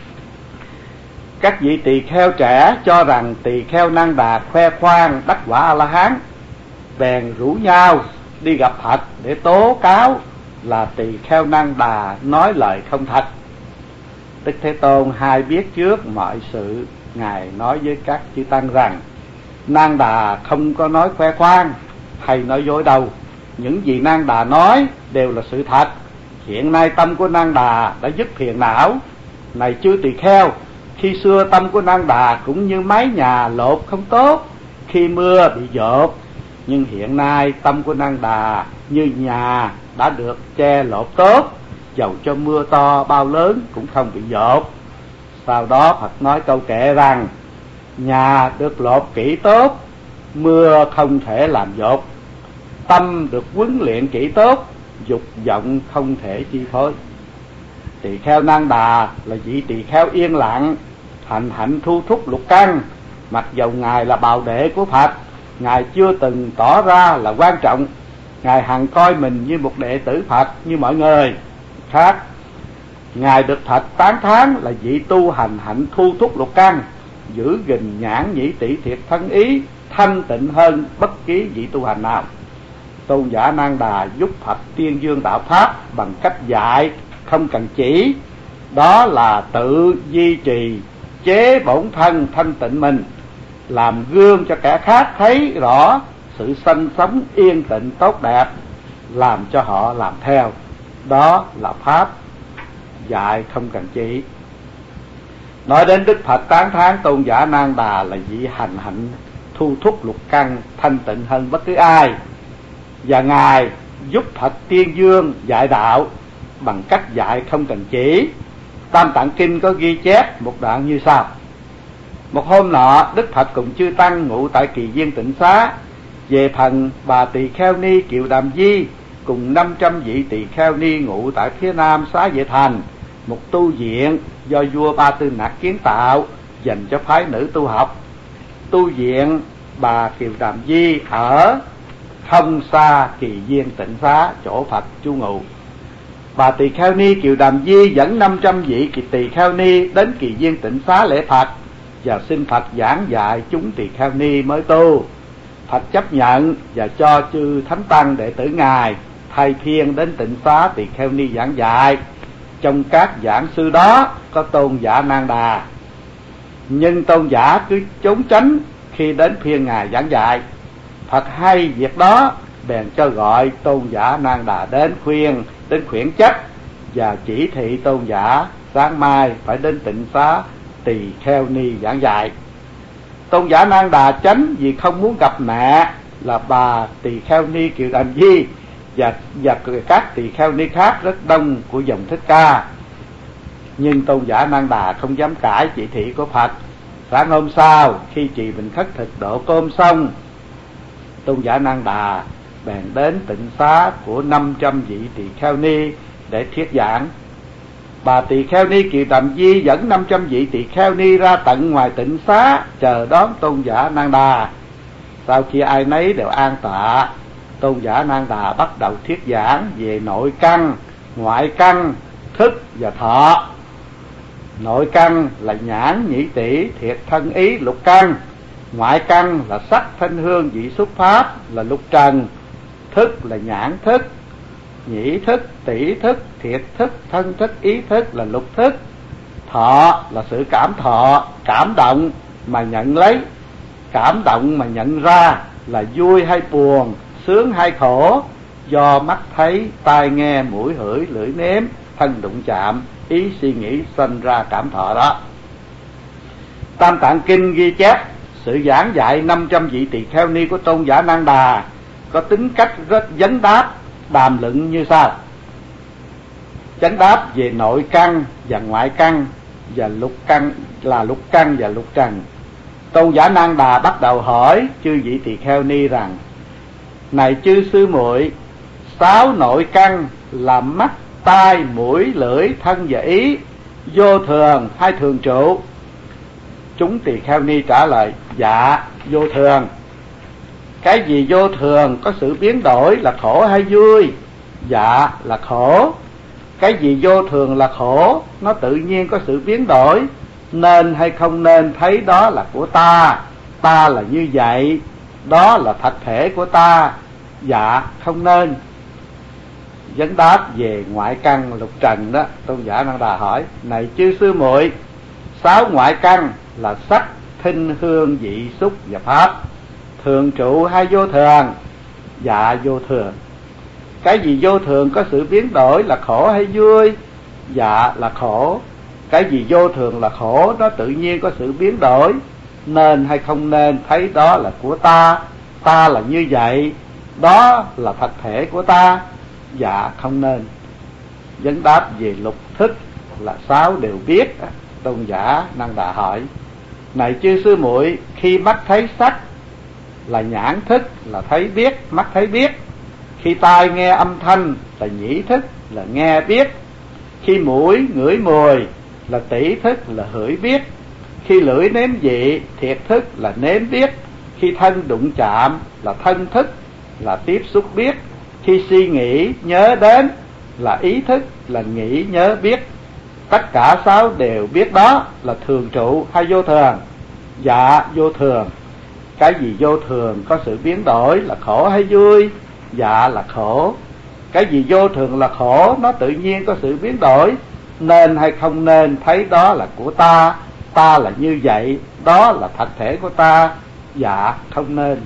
A: Các vị tỳ kheo trẻ cho rằng tỳ kheo Nang Đà khoe khoang đắc quả A La Hán, bèn rủ nhau đi gặp Phật để tố cáo là tỳ kheo Nang Đà nói lời không thật. Đức Thế Tôn hay biết trước mọi sự, ngài nói với các chư tăng rằng: Nang Đà không có nói khoe khoang hay nói dối đâu. Những gì Nang Đà nói đều là sự thật. Hiện nay tâm của Nang Đà đã dứt phiền não. Này chư tỳ kheo, khi xưa tâm của Nang Đà cũng như mái nhà lột không tốt khi mưa bị dột, nhưng hiện nay tâm của Nang Đà như nhà đã được che lột tốt, dầu cho mưa to bao lớn cũng không bị dột. Sau đó Phật nói câu kệ rằng: nhà được lột kỹ tốt, mưa không thể làm dột. Tâm được huấn luyện kỹ tốt, dục vọng không thể chi phối. Tỳ kheo Nang Đà là vị tỳ kheo yên lặng, hành hạnh thu thúc lục căn. Mặc dầu ngài là bào đệ của Phật, ngài chưa từng tỏ ra là quan trọng. Ngài hằng coi mình như một đệ tử Phật như mọi người khác. Ngài được Phật tán thán là vị tu hành hạnh thu thúc lục căn, giữ gìn nhãn nhĩ tỷ thiệt thân ý, thanh tịnh hơn bất kỳ vị tu hành nào. Tôn giả Nang Đà giúp Phật tuyên dương đạo pháp bằng cách dạy không cần chỉ, đó là tự duy trì chế bổn thân thanh tịnh mình, làm gương cho kẻ khác thấy rõ sự sanh sống yên tịnh tốt đẹp, làm cho họ làm theo. Đó là pháp dạy không cần chỉ. Nói đến Đức Phật tán thán tôn giả Nang Đà là vị hành hạnh thu thúc lục căn thanh tịnh hơn bất cứ ai, và ngài giúp Phật tuyên dương dạy đạo bằng cách dạy không cần chỉ. Tam Tạng Kinh có ghi chép một đoạn như sau: một hôm nọ, Đức Phật cùng chư tăng ngụ tại Kỳ Viên Tịnh Xá. Về phần bà tỳ kheo ni Kiều Đàm Di cùng năm trăm vị tỳ kheo ni ngụ tại phía nam Xá Vệ Thành, một tu viện do vua Ba Tư Nặc kiến tạo dành cho phái nữ tu học. Tu viện bà Kiều Đàm Di ở không xa Kỳ Viên Tịnh Xá, chỗ Phật trú ngụ. Bà tỳ kheo ni Kiều Đàm Di dẫn năm trăm vị tỳ kheo ni đến Kỳ Viên Tịnh Xá lễ Phật và xin Phật giảng dạy chúng tỳ kheo ni mới tu. Phật chấp nhận và cho chư thánh tăng đệ tử ngài thay phiên đến Tịnh Xá tỳ kheo ni giảng dạy. Trong các giảng sư đó có tôn giả Nang Đà, nhưng tôn giả cứ trốn tránh khi đến phiên ngài giảng dạy. Phật hay việc đó, bèn cho gọi tôn giả Nang Đà đến khuyên, đến khuyển trách và chỉ thị tôn giả sáng mai phải đến Tịnh Xá tỳ kheo ni giảng dạy. Tôn giả Nang Đà tránh vì không muốn gặp mẹ là bà tỳ kheo ni Kiều Đàm Di và, và các tỳ kheo ni khác rất đông của dòng Thích Ca. Nhưng tôn giả Nang Đà không dám cãi chỉ thị của Phật. Sáng hôm sau, khi trì bình khất thực độ cơm xong, tôn giả Nang Đà bèn đến Tịnh Xá của năm trăm vị tỳ kheo ni để thuyết giảng. Bà tỳ kheo ni Kiều Trầm Di dẫn năm trăm vị tỳ kheo ni ra tận ngoài tịnh xá chờ đón tôn giả Nan Đà. Sau khi ai nấy đều an tọa, tôn giả Nan Đà bắt đầu thuyết giảng về nội căn, ngoại căn, thức và thọ. Nội căn là nhãn nhĩ tỷ thiệt thân ý lục căn, ngoại căn là sắc thanh hương vị xúc pháp là lục trần, thức là nhãn thức, nhĩ thức, tỷ thức, thiệt thức, thân thức, ý thức là lục thức. Thọ là sự cảm thọ, cảm động mà nhận lấy, cảm động mà nhận ra là vui hay buồn, sướng hay khổ, do mắt thấy, tai nghe, mũi hửi, lưỡi nếm, thân đụng chạm, ý suy nghĩ sinh ra cảm thọ đó. Tam Tạng Kinh ghi chép sự giảng dạy năm trăm vị tỳ kheo ni của tôn giả Nan Đà có tính cách rất vấn đáp, đàm luận như sau. Vấn đáp về nội căn và ngoại căn và lục căn là lục căn và lục trần. Tôn giả Nan Đà bắt đầu hỏi chư vị tỳ kheo ni rằng: này chư sư muội, sáu nội căn là mắt, tai, mũi, lưỡi, thân và ý, vô thường hay thường trụ? Chúng tỳ kheo ni trả lời: dạ, vô thường. Cái gì vô thường có sự biến đổi là khổ hay vui? Dạ, là khổ. Cái gì vô thường là khổ, nó tự nhiên có sự biến đổi, nên hay không nên thấy đó là của ta, ta là như vậy, đó là thật thể của ta. Dạ, không nên. Vấn đáp về ngoại căn lục trần đó, tôn giả Nan Đà hỏi: này chư sư muội, sáu ngoại căn là sắc, thinh, hương, vị, xúc và pháp, thường trụ hay vô thường? Dạ, vô thường. Cái gì vô thường có sự biến đổi là khổ hay vui? Dạ, là khổ. Cái gì vô thường là khổ, nó tự nhiên có sự biến đổi, nên hay không nên thấy đó là của ta, ta là như vậy, đó là thật thể của ta? Dạ, không nên. Vấn đáp về lục thức là sáu đều biết. Tôn giả Nan Đà hỏi: này chư sư muội, khi mắt thấy sắc là nhãn thức, là thấy biết, mắt thấy biết. Khi tai nghe âm thanh là nhĩ thức, là nghe biết. Khi mũi ngửi mùi là tỷ thức, là hửi biết. Khi lưỡi nếm vị, thiệt thức, là nếm biết. Khi thân đụng chạm là thân thức, là tiếp xúc biết. Khi suy nghĩ nhớ đến là ý thức, là nghĩ nhớ biết. Tất cả sáu đều biết đó là thường trụ hay vô thường? Dạ, vô thường. Cái gì vô thường có sự biến đổi là khổ hay vui? Dạ, là khổ. Cái gì vô thường là khổ, nó tự nhiên có sự biến đổi, nên hay không nên thấy đó là của ta, ta là như vậy, đó là thật thể của ta? Dạ, không nên.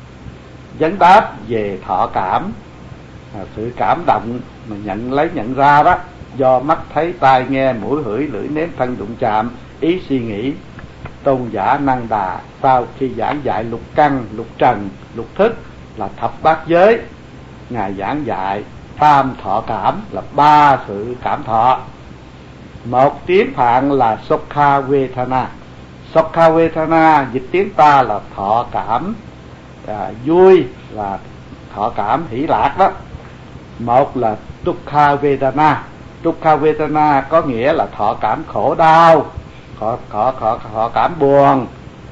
A: Vấn đáp về thọ cảm, à, sự cảm động mà nhận lấy nhận ra đó, do mắt thấy, tai nghe, mũi hửi, lưỡi nếm, thân đụng chạm, ý suy nghĩ. Tôn giả Nan Đà sau khi giảng dạy lục căn, lục trần, lục thức là thập bát giới, ngài giảng dạy tam thọ cảm là ba sự cảm thọ. Một tiếng Phạn là Sukha Vedana. Sukha Vedana dịch tiếng ta là thọ cảm à, vui, là thọ cảm hỷ lạc đó. Một là Dukkha Vedana. Dukkha Vedana có nghĩa là thọ cảm khổ đau, thọ, thọ, thọ, thọ cảm buồn.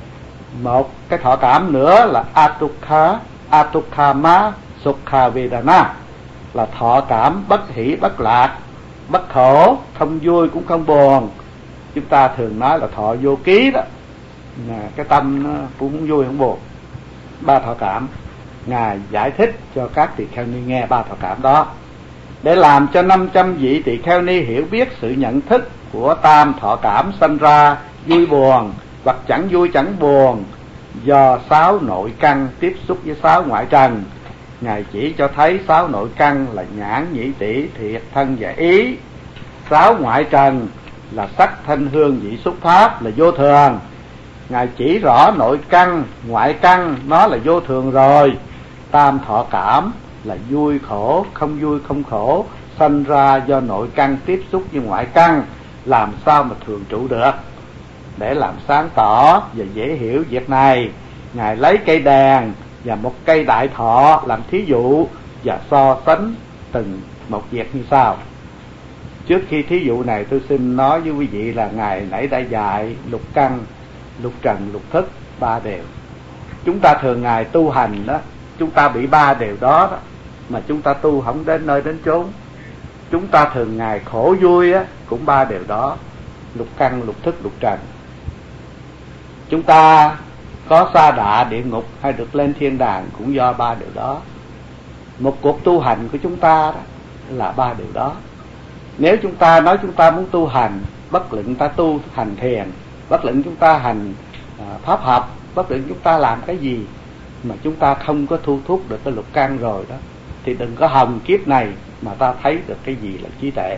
A: Một cái thọ cảm nữa là Atukha, Atukkama Sukha Vedana, là thọ cảm bất hỷ bất lạc, bất khổ, không vui cũng không buồn. Chúng ta thường nói là thọ vô ký đó, cái tâm nó cũng không vui không buồn. Ba thọ cảm, ngài giải thích cho các tỳ kheo ni nghe ba thọ cảm đó, để làm cho năm trăm vị tỳ kheo ni hiểu biết sự nhận thức của tam thọ cảm sanh ra vui buồn hoặc chẳng vui chẳng buồn, do sáu nội căn tiếp xúc với sáu ngoại trần. Ngài chỉ cho thấy sáu nội căn là nhãn, nhĩ, tỷ, thiệt, thân và ý. Sáu ngoại trần là sắc, thanh, hương, vị, xúc, pháp là vô thường. Ngài chỉ rõ nội căn, ngoại căn nó là vô thường rồi. Tam thọ cảm là vui khổ, không vui không khổ, sanh ra do nội căn tiếp xúc với ngoại căn, làm sao mà thường trụ được. Để làm sáng tỏ và dễ hiểu việc này, ngài lấy cây đèn và một cây đại thọ làm thí dụ và so sánh từng một việc như sau. Trước khi thí dụ này tôi xin nói với quý vị là Ngài nãy đã dạy lục căn, lục trần, lục thức, ba đều. Chúng ta thường ngày tu hành đó, chúng ta bị ba điều đó, đó mà chúng ta tu không đến nơi đến chốn. Chúng ta thường ngày khổ vui á, cũng ba điều đó, lục căn, lục thức, lục trần. Chúng ta có sa đọa địa ngục hay được lên thiên đàng cũng do ba điều đó. Một cuộc tu hành của chúng ta đó là ba điều đó. Nếu chúng ta nói chúng ta muốn tu hành, bất luận ta tu hành thiền, bất luận chúng ta hành à, pháp học, bất luận chúng ta làm cái gì mà chúng ta không có thu thúc được cái lục căn rồi đó, thì đừng có hòng kiếp này mà ta thấy được cái gì là trí tuệ.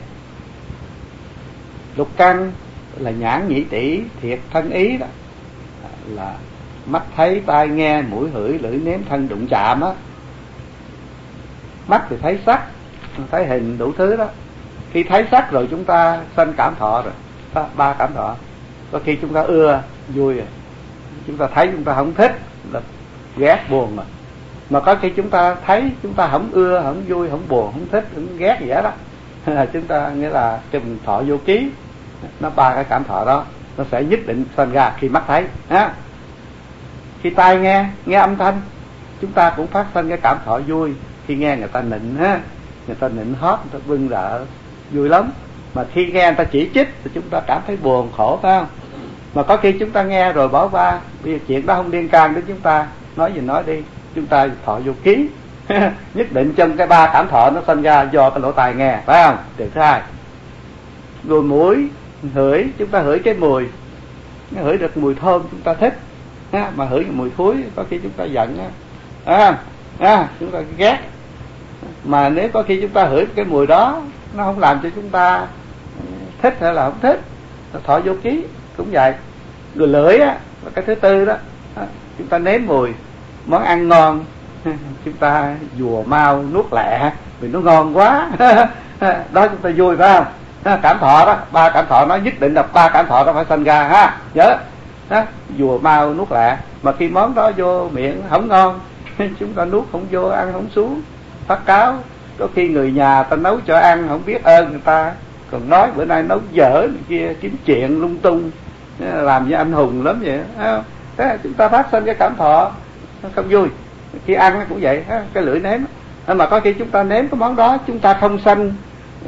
A: Lục căn là nhãn nhĩ tỷ thiệt thân ý đó, là mắt thấy, tai nghe, mũi hửi, lưỡi nếm, thân đụng chạm á. Mắt thì thấy sắc, thấy hình, đủ thứ đó. Khi thấy sắc rồi chúng ta sanh cảm thọ rồi, ba cảm thọ. Có khi chúng ta ưa, vui rồi, chúng ta thấy chúng ta không thích, là ghét, buồn rồi. Mà có khi chúng ta thấy chúng ta không ưa, không vui, không buồn, không thích, không ghét gì hết đó. Chúng ta nghĩa là cái thọ vô ký, nó ba cái cảm thọ đó nó sẽ nhất định sanh ra khi mắt thấy ha. Khi tai nghe, nghe âm thanh, chúng ta cũng phát sinh cái cảm thọ vui. Khi nghe người ta nịnh ha, người ta nịnh hót, người ta vâng rợ, vui lắm. Mà khi nghe người ta chỉ trích thì chúng ta cảm thấy buồn, khổ, phải không? Mà có khi chúng ta nghe rồi bỏ qua, bây giờ chuyện đó không liên can đến chúng ta, nói gì nói đi, chúng ta thọ vô ký. Nhất định trong cái ba cảm thọ nó sinh ra do cái lỗ tai nghe, phải không? Điều thứ hai. Rồi mũi hửi, chúng ta hửi cái mùi, hửi được mùi thơm chúng ta thích, ha, mà hửi mùi thối có khi chúng ta giận á, à, à, chúng ta ghét. Mà nếu có khi chúng ta hửi cái mùi đó nó không làm cho chúng ta thích hay là không thích, thọ vô ký cũng vậy. Rồi lưỡi á là cái thứ tư đó, chúng ta nếm mùi món ăn ngon, chúng ta dùa mau nuốt lẹ vì nó ngon quá. Đó chúng ta vui, phải không? Cảm thọ đó, ba cảm thọ nó nhất định là ba cảm thọ đó phải sinh ra ha, nhớ đó, dùa mau nuốt lẹ. Mà khi món đó vô miệng không ngon, chúng ta nuốt không vô, ăn không xuống, phát cáo. Có khi người nhà ta nấu cho ăn không biết ơn người ta, còn nói bữa nay nấu dở này kia, kiếm chuyện lung tung, làm như anh hùng lắm vậy. Thế chúng ta phát sinh cái cảm thọ không vui. Khi ăn cũng vậy, cái lưỡi nếm. Mà có khi chúng ta nếm cái món đó chúng ta không sanh uh,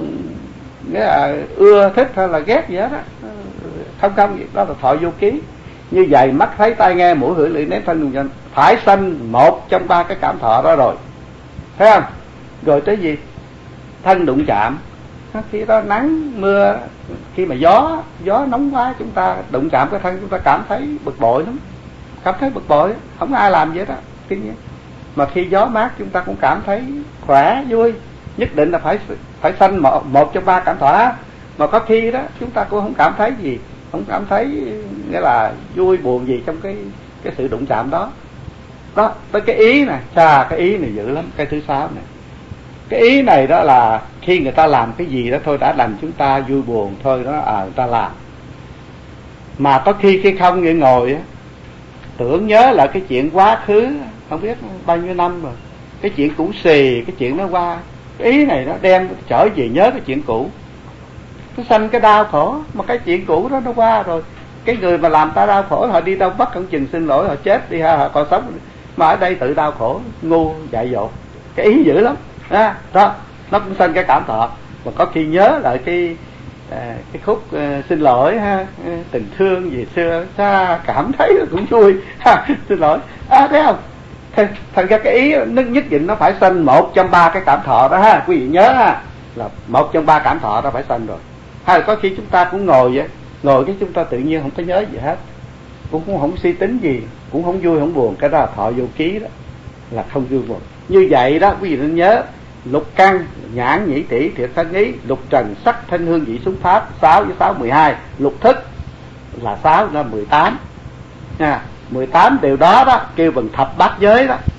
A: nghĩa là ưa thích hay là ghét gì hết á, không không gì đó là thọ vô ký. Như vậy mắt thấy, tai nghe, mũi hửi, lưỡi nếm, thân đụng chạm phải sanh một trong ba cái cảm thọ đó rồi, thấy không? Rồi tới gì? Thân đụng chạm. Khi đó nắng mưa, khi mà gió gió nóng quá, chúng ta đụng chạm cái thân chúng ta cảm thấy bực bội lắm, cảm thấy bực bội, không ai làm gì hết đó. Tuy nhiên mà khi gió mát chúng ta cũng cảm thấy khỏe, vui. Nhất định là phải phải sanh một, một trong ba cảm thọ. Mà có khi đó chúng ta cũng không cảm thấy gì, không cảm thấy nghĩa là vui buồn gì trong cái cái sự đụng chạm đó. Đó, tới cái ý nè, xa cái ý này dữ lắm, cái thứ sáu này. Cái ý này đó là khi người ta làm cái gì đó thôi đã làm chúng ta vui buồn thôi đó, à người ta làm. Mà có khi khi không người ngồi á, tưởng nhớ là cái chuyện quá khứ không biết bao nhiêu năm rồi, cái chuyện cũ xì, cái chuyện nó qua, cái ý này nó đem trở về nhớ cái chuyện cũ, nó sanh cái đau khổ. Mà cái chuyện cũ đó nó qua rồi, cái người mà làm ta đau khổ họ đi đâu bắt không chừng xin lỗi, họ chết đi ha, họ còn sống, mà ở đây tự đau khổ, ngu dại dột, cái ý dữ lắm à, đó nó cũng sanh cái cảm thọ. Mà có khi nhớ lại cái à, cái khúc à, xin lỗi ha, tình thương gì xưa xa, cảm thấy cũng vui ha, xin lỗi à, thấy không? Thành ra cái ý nó nhất định nó phải sanh một trong ba cái cảm thọ đó ha, quý vị nhớ ha, là một trong ba cảm thọ đó phải sanh rồi. Hay là có khi chúng ta cũng ngồi vậy, ngồi cái chúng ta tự nhiên không có nhớ gì hết, cũng cũng không suy tính gì, cũng không vui không buồn, cái đó là thọ vô ký đó, là không vui buồn. Như vậy đó quý vị nên nhớ, lục căn nhãn nhĩ tỷ thiệt thân ý, lục trần sắc thanh hương vị xúc pháp, sáu với sáu mười hai, lục thức là sáu là mười tám nha. Mười tám điều đó đó kêu bằng thập bát giới đó.